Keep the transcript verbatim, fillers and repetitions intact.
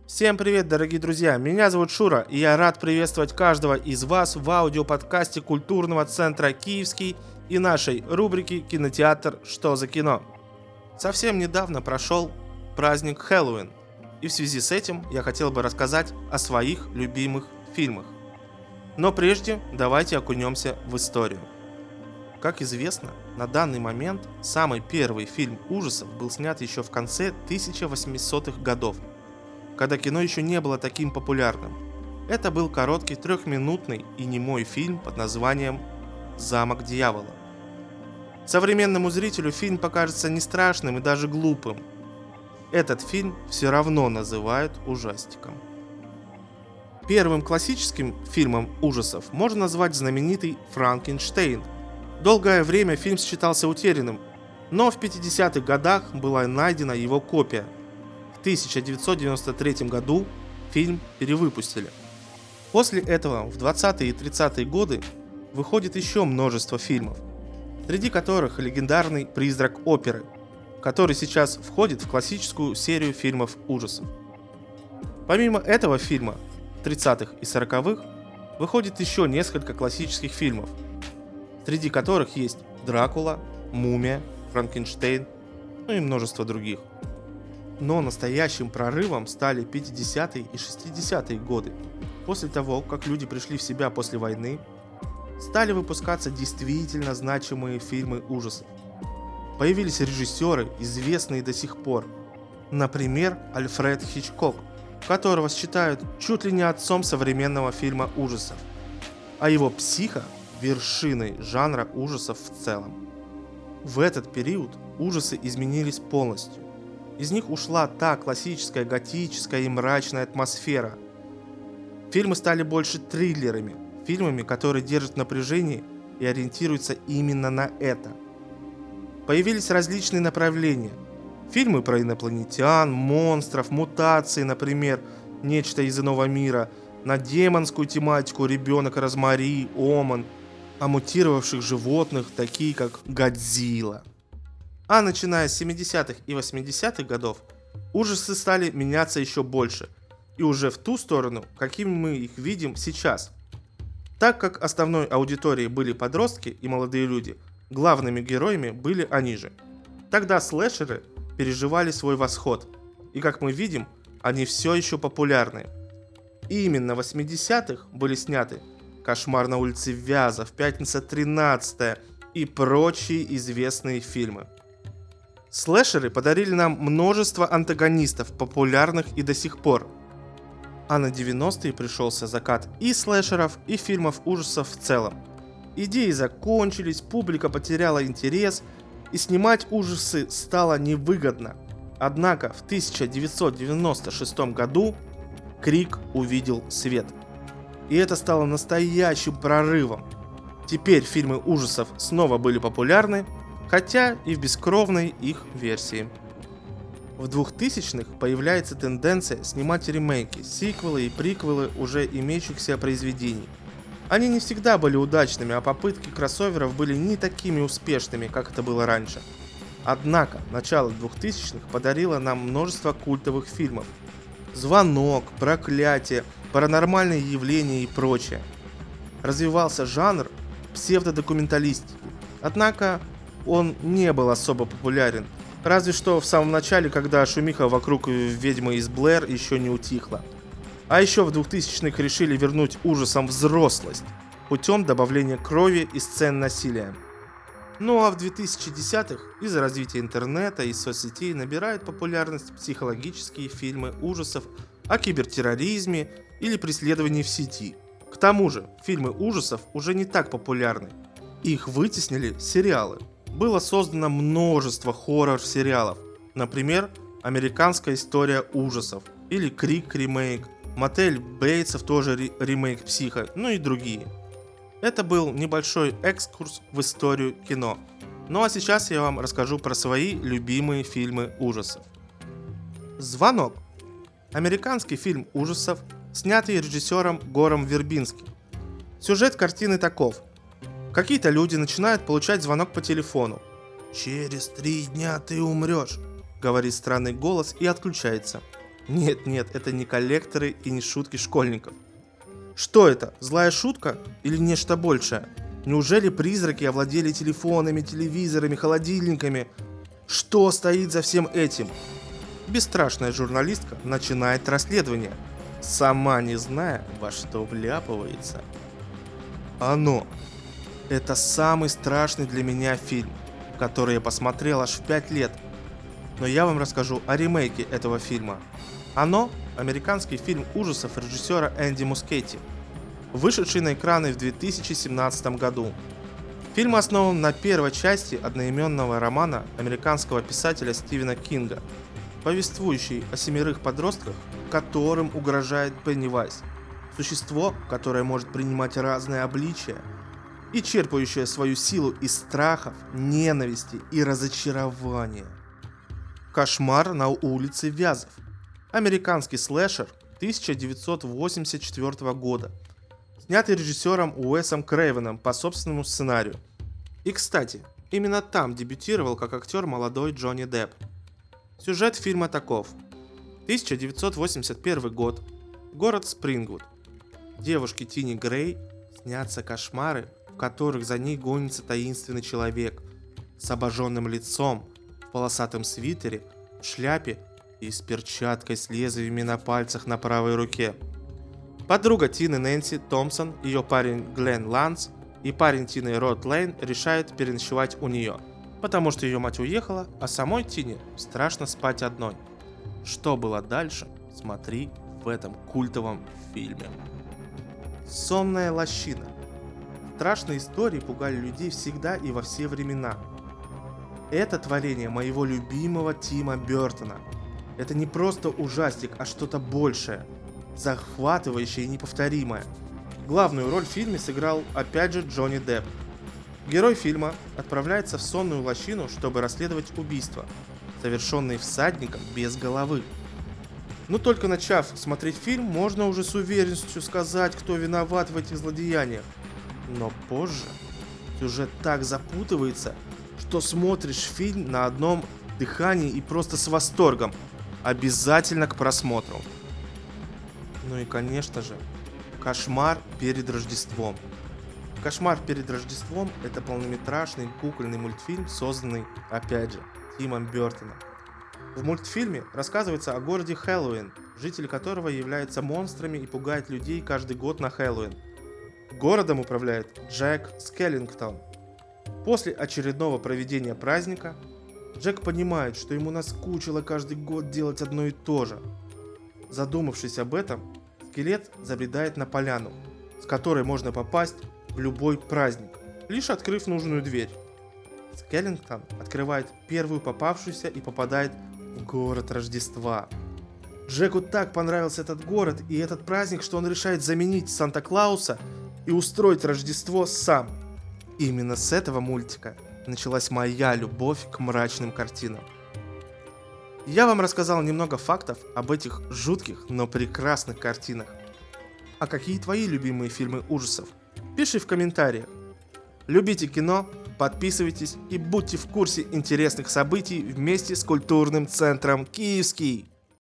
Всем привет, дорогие друзья! Меня зовут Шура, и я рад приветствовать каждого из вас в аудиоподкасте культурного центра «Киевский» и нашей рубрики «Кинотеатр. Что за кино?». Совсем недавно прошел праздник Хэллоуин, и в связи с этим я хотел бы рассказать о своих любимых фильмах. Но прежде давайте окунемся в историю. Как известно, на данный момент самый первый фильм ужасов был снят еще в конце тысяча восьмисотых годов, когда кино еще не было таким популярным. Это был короткий трехминутный и немой фильм под названием «Замок дьявола». Современному зрителю фильм покажется не страшным и даже глупым. Этот фильм все равно называют ужастиком. Первым классическим фильмом ужасов можно назвать знаменитый «Франкенштейн». Долгое время фильм считался утерянным, но в пятидесятых годах была найдена его копия. В тысяча девятьсот девяносто третьем году фильм перевыпустили. После этого в двадцатые и тридцатые годы выходит еще множество фильмов, среди которых легендарный «Призрак оперы», который сейчас входит в классическую серию фильмов ужасов. Помимо этого фильма в тридцатых и сороковых выходит еще несколько классических фильмов, среди которых есть «Дракула», «Мумия», «Франкенштейн», ну и множество других. Но настоящим прорывом стали пятидесятые и шестидесятые годы. После того, как люди пришли в себя после войны, стали выпускаться действительно значимые фильмы ужасов. Появились режиссеры, известные до сих пор. Например, Альфред Хичкок, которого считают чуть ли не отцом современного фильма ужасов, а его «Психо» – вершиной жанра ужасов в целом. В этот период ужасы изменились полностью. Из них ушла та классическая готическая и мрачная атмосфера. Фильмы стали больше триллерами, фильмами, которые держат в напряжении и ориентируются именно на это. Появились различные направления. Фильмы про инопланетян, монстров, мутации, например, «Нечто из иного мира», на демонскую тематику «Ребенок Розмари», «Оман», о мутировавших животных, такие как «Годзилла». А начиная с семидесятых и восьмидесятых годов, ужасы стали меняться еще больше, и уже в ту сторону, какими мы их видим сейчас. Так как основной аудиторией были подростки и молодые люди, главными героями были они же. Тогда слэшеры переживали свой восход, и как мы видим, они все еще популярны. И именно в восьмидесятых были сняты «Кошмар на улице Вязов», «Пятница тринадцатая» и прочие известные фильмы. Слэшеры подарили нам множество антагонистов, популярных и до сих пор. А на девяностые пришелся закат и слэшеров, и фильмов ужасов в целом. Идеи закончились, публика потеряла интерес, и снимать ужасы стало невыгодно. Однако в тысяча девятьсот девяносто шестом году «Крик» увидел свет. И это стало настоящим прорывом. Теперь фильмы ужасов снова были популярны, хотя и в бескровной их версии. В двухтысячных появляется тенденция снимать ремейки, сиквелы и приквелы уже имеющихся произведений. Они не всегда были удачными, а попытки кроссоверов были не такими успешными, как это было раньше. Однако начало двухтысячных подарило нам множество культовых фильмов. «Звонок», «Проклятие», «Паранормальные явления» и прочее. Развивался жанр псевдодокументалистики. Однако он не был особо популярен, разве что в самом начале, когда шумиха вокруг ведьмы из Блэр еще не утихла. А еще в двухтысячных решили вернуть ужасам взрослость путем добавления крови и сцен насилия. Ну а в двухтысячных из-за развития интернета и соцсетей набирают популярность психологические фильмы ужасов о кибертерроризме или преследовании в сети. К тому же фильмы ужасов уже не так популярны. Их вытеснили сериалы. Было создано множество хоррор-сериалов, например, «Американская история ужасов» или «Крик» ремейк, «Мотель Бейтсов» тоже ремейк «Психо», ну и другие. Это был небольшой экскурс в историю кино. Ну а сейчас я вам расскажу про свои любимые фильмы ужасов. «Звонок» – американский фильм ужасов, снятый режиссером Гором Вербински. Сюжет картины таков. Какие-то люди начинают получать звонок по телефону. «Через три дня ты умрешь», — говорит странный голос и отключается. Нет, нет, это не коллекторы и не шутки школьников. Что это? Злая шутка или нечто большее? Неужели призраки овладели телефонами, телевизорами, холодильниками? Что стоит за всем этим? Бесстрашная журналистка начинает расследование, сама не зная, во что вляпывается. Оно. Это самый страшный для меня фильм, который я посмотрел аж в пять лет. Но я вам расскажу о ремейке этого фильма. Оно – американский фильм ужасов режиссера Энди Мускетти, вышедший на экраны в две тысячи семнадцатом году. Фильм основан на первой части одноименного романа американского писателя Стивена Кинга, повествующий о семерых подростках, которым угрожает Пеннивайз, существо, которое может принимать разные обличия и черпающее свою силу из страхов, ненависти и разочарования. «Кошмар на улице Вязов» – американский слэшер тысяча девятьсот восемьдесят четвёртого года, снятый режиссером Уэсом Крейвеном по собственному сценарию. И, кстати, именно там дебютировал как актер молодой Джонни Депп. Сюжет фильма таков. тысяча девятьсот восемьдесят первый год. Город Спрингвуд. Девушке Тини Грей снятся кошмары, в которых за ней гонится таинственный человек с обожженным лицом, в полосатом свитере, в шляпе и с перчаткой с лезвиями на пальцах на правой руке. Подруга Тины Нэнси Томпсон, ее парень Глен Ланс и парень Тины Род Лейн решают переночевать у нее, потому что ее мать уехала, а самой Тине страшно спать одной. Что было дальше, смотри в этом культовом фильме. «Сонная лощина». Страшные истории пугали людей всегда и во все времена. Это творение моего любимого Тима Бёртона. Это не просто ужастик, а что-то большее, захватывающее и неповторимое. Главную роль в фильме сыграл опять же Джонни Депп. Герой фильма отправляется в сонную лощину, чтобы расследовать убийства, совершенные всадником без головы. Но только начав смотреть фильм, можно уже с уверенностью сказать, кто виноват в этих злодеяниях. Но позже сюжет так запутывается, что смотришь фильм на одном дыхании и просто с восторгом. Обязательно к просмотру. Ну и конечно же, «Кошмар перед Рождеством». «Кошмар перед Рождеством» — это полнометражный кукольный мультфильм, созданный, опять же, Тимом Бёртоном. В мультфильме рассказывается о городе Хэллоуин, жители которого являются монстрами и пугают людей каждый год на Хэллоуин. Городом управляет Джек Скеллингтон. После очередного проведения праздника Джек понимает, что ему наскучило каждый год делать одно и то же. Задумавшись об этом, скелет забредает на поляну, с которой можно попасть в любой праздник, лишь открыв нужную дверь. Скеллингтон открывает первую попавшуюся и попадает в город Рождества. Джеку так понравился этот город и этот праздник, что он решает заменить Санта-Клауса и устроить Рождество сам. Именно с этого мультика началась моя любовь к мрачным картинам. Я вам рассказал немного фактов об этих жутких, но прекрасных картинах. А какие твои любимые фильмы ужасов? Пиши в комментариях. Любите кино, подписывайтесь и будьте в курсе интересных событий вместе с культурным центром Киевский.